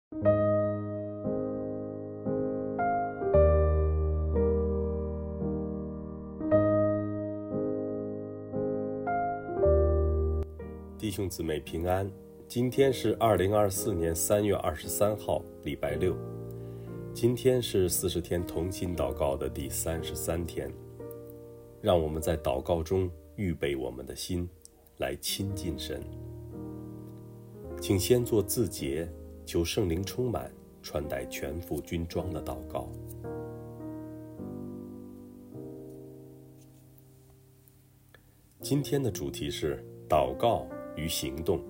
弟兄姊妹平安，今天是2024年3月23号，礼拜六。今天是40天同心祷告的第33天，让我们在祷告中预备我们的心，来亲近神。请先做自洁，求圣灵充满，穿戴全副军装的祷告。今天的主题是祷告与行动。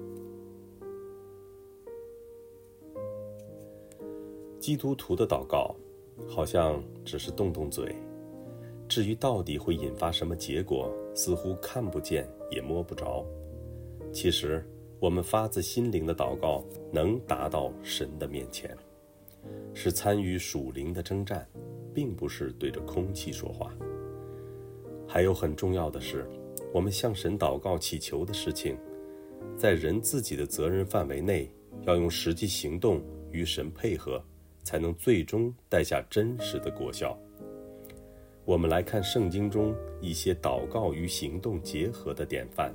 基督徒的祷告好像只是动动嘴，至于到底会引发什么结果，似乎看不见也摸不着。其实我们发自心灵的祷告能达到神的面前，是参与属灵的征战，并不是对着空气说话。还有很重要的是，我们向神祷告祈求的事情，在人自己的责任范围内，要用实际行动与神配合，才能最终带下真实的果效。我们来看圣经中一些祷告与行动结合的典范。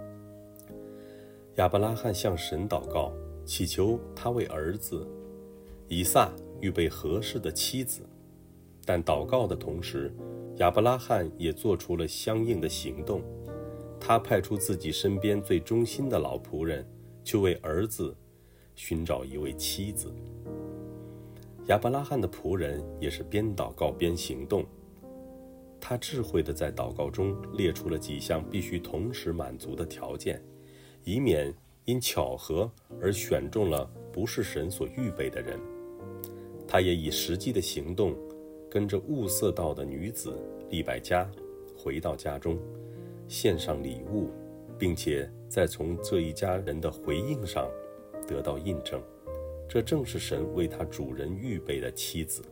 亚伯拉罕向神祷告，祈求他为儿子以撒预备合适的妻子，但祷告的同时，亚伯拉罕也做出了相应的行动。他派出自己身边最忠心的老仆人，去为儿子寻找一位妻子。亚伯拉罕的仆人也是边祷告边行动，他智慧地在祷告中列出了几项必须同时满足的条件，以免因巧合而选中了不是神所预备的人。他也以实际的行动，跟着物色到的女子利百加回到家中，献上礼物，并且再从这一家人的回应上得到印证，这正是神为他主人预备的妻子。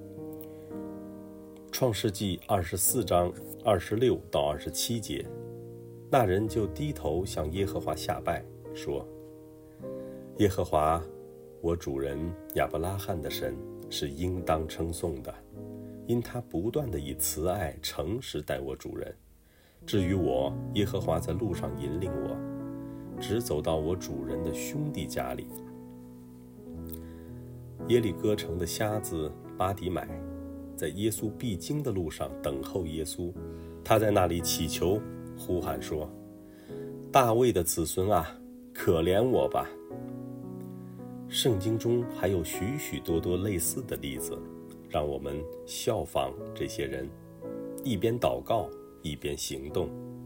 创世纪24章26到27节，那人就低头向耶和华下拜，说：耶和华，我主人亚伯拉罕的神是应当称颂的，因他不断地以慈爱诚实待我主人。至于我，耶和华在路上引领我，直走到我主人的兄弟家里。耶利哥城的瞎子巴底买在耶稣必经的路上等候耶稣，他在那里祈求，呼喊说：大卫的子孙啊，可怜我吧。圣经中还有许许多多类似的例子，让我们效仿这些人，一边祷告一边行动。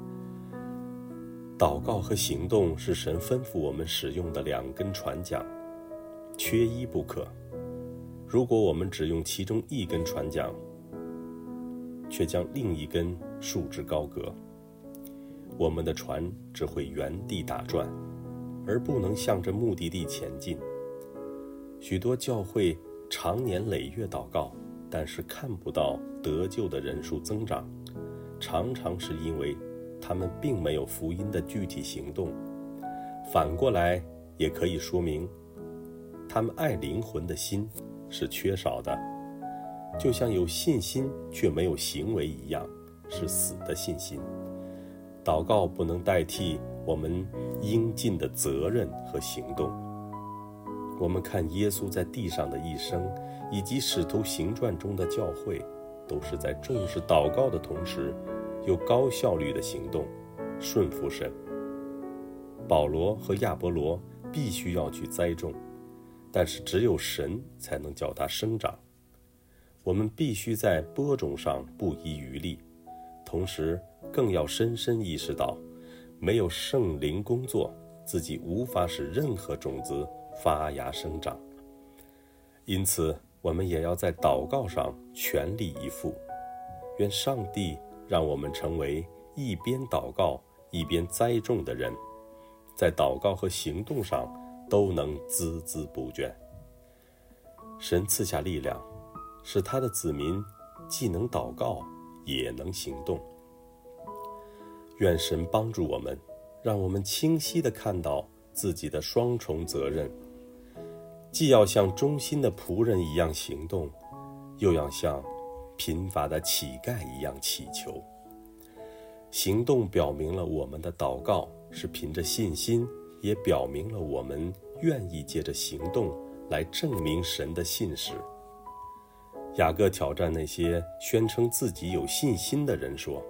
祷告和行动是神吩咐我们使用的两根船桨，缺一不可。如果我们只用其中一根船桨，却将另一根束之高阁，我们的船只会原地打转，而不能向着目的地前进。许多教会常年累月祷告，但是看不到得救的人数增长，常常是因为他们并没有福音的具体行动。反过来也可以说明，他们爱灵魂的心是缺少的，就像有信心却没有行为一样，是死的信心。祷告不能代替我们应尽的责任和行动。我们看耶稣在地上的一生，以及使徒行传中的教会，都是在重视祷告的同时，有高效率的行动，顺服神。保罗和亚波罗必须要去栽种，但是只有神才能叫它生长。我们必须在播种上不遗余力，同时更要深深意识到，没有圣灵工作，自己无法使任何种子发芽生长。因此我们也要在祷告上全力以赴。愿上帝让我们成为一边祷告一边栽种的人，在祷告和行动上都能孜孜不倦。神赐下力量，使他的子民既能祷告也能行动。愿神帮助我们，让我们清晰地看到自己的双重责任， 既要像忠心的仆人一样行动，又要像贫乏的乞丐一样祈求。行动表明了我们的祷告是凭着信心，也表明了我们愿意借着行动来证明神的信实。雅各挑战那些宣称自己有信心的人说：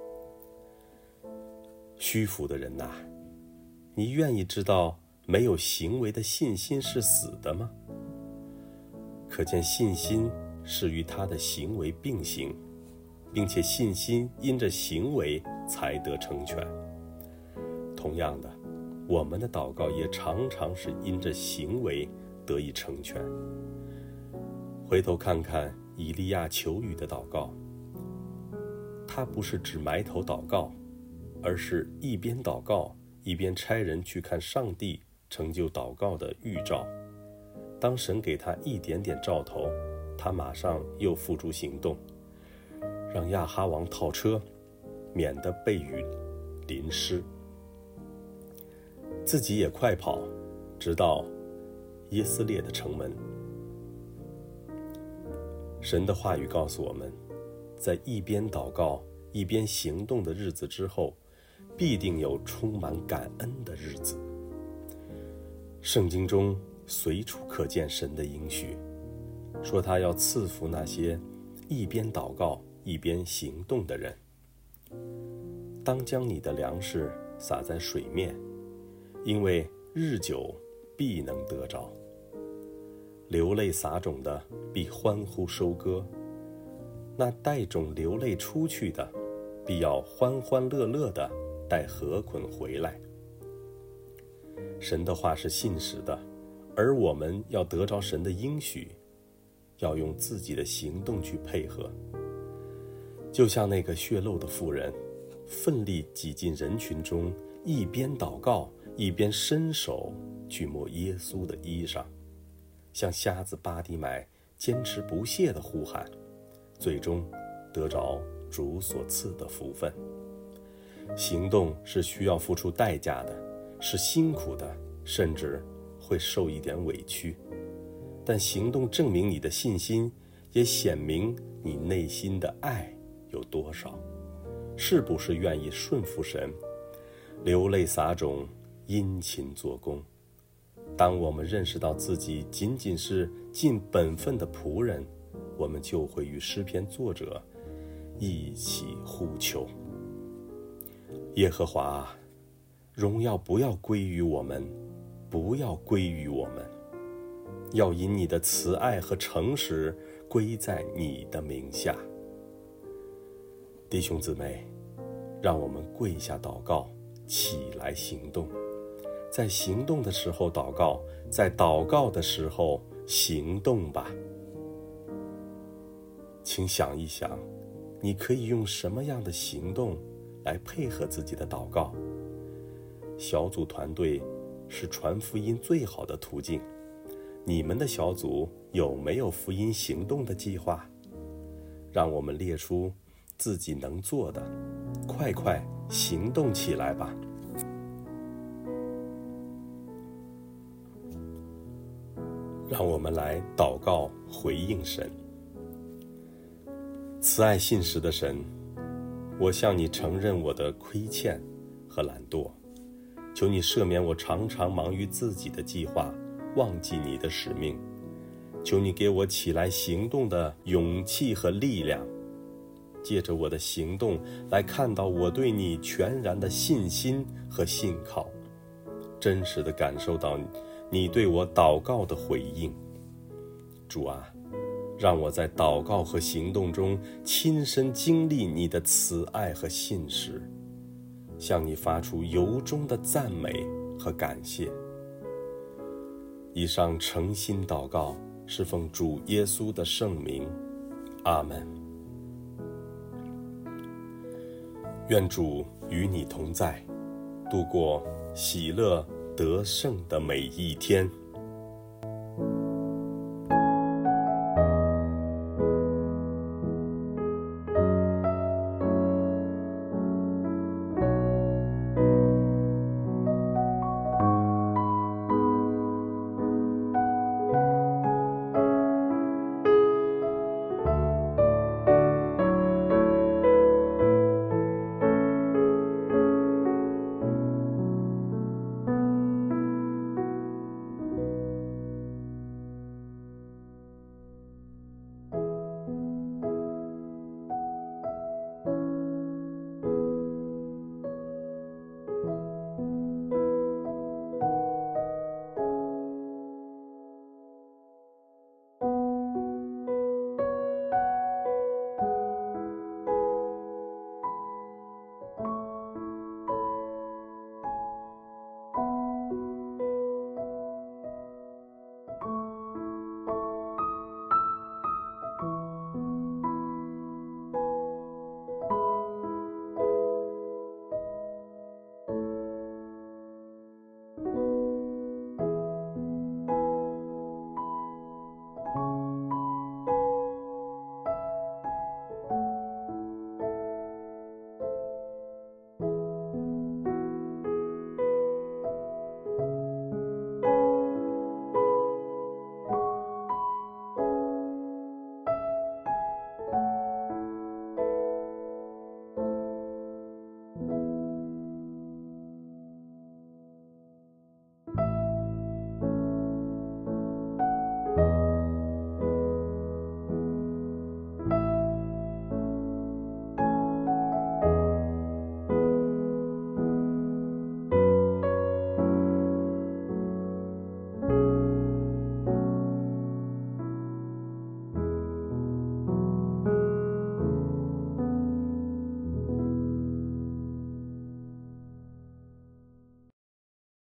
虚浮的人呐，你愿意知道没有行为的信心是死的吗？可见信心是与他的行为并行，并且信心因着行为才得成全。同样的，我们的祷告也常常是因着行为得以成全。回头看看以利亚求雨的祷告，他不是只埋头祷告，而是一边祷告一边差人去看上帝成就祷告的预兆。当神给他一点点兆头，他马上又付诸行动，让亚哈王套车，免得被雨淋湿，自己也快跑，直到耶斯列的城门。神的话语告诉我们，在一边祷告一边行动的日子之后，必定有充满感恩的日子。圣经中随处可见神的应许，说他要赐福那些一边祷告一边行动的人。当将你的粮食撒在水面，因为日久必能得着。流泪撒种的必欢呼收割，那带种流泪出去的必要欢欢乐乐的带禾捆回来。神的话是信实的，而我们要得着神的应许，要用自己的行动去配合。就像那个血漏的妇人，奋力挤进人群中，一边祷告一边伸手去摸耶稣的衣裳，像瞎子巴底买坚持不懈地呼喊，最终得着主所赐的福分。行动是需要付出代价的，是辛苦的，甚至会受一点委屈，但行动证明你的信心，也显明你内心的爱有多少，是不是愿意顺服神，流泪撒种，殷勤做工。当我们认识到自己仅仅是尽本分的仆人，我们就会与诗篇作者一起呼求：耶和华，荣耀不要归于我们，不要归于我们，要因你的慈爱和诚实归在你的名下。弟兄姊妹，让我们跪下祷告，起来行动。在行动的时候祷告，在祷告的时候行动吧。请想一想，你可以用什么样的行动来配合自己的祷告？小组团队是传福音最好的途径，你们的小组有没有福音行动的计划？让我们列出自己能做的，快快行动起来吧。让我们来祷告回应神。慈爱信实的神，我向你承认我的亏欠和懒惰，求你赦免我常常忙于自己的计划，忘记你的使命。求你给我起来行动的勇气和力量，借着我的行动来看到我对你全然的信心和信靠，真实地感受到你对我祷告的回应。主啊，让我在祷告和行动中亲身经历你的慈爱和信实，向你发出由衷的赞美和感谢。以上诚心祷告，是奉主耶稣的圣名，阿们。愿主与你同在，度过喜乐得胜的每一天。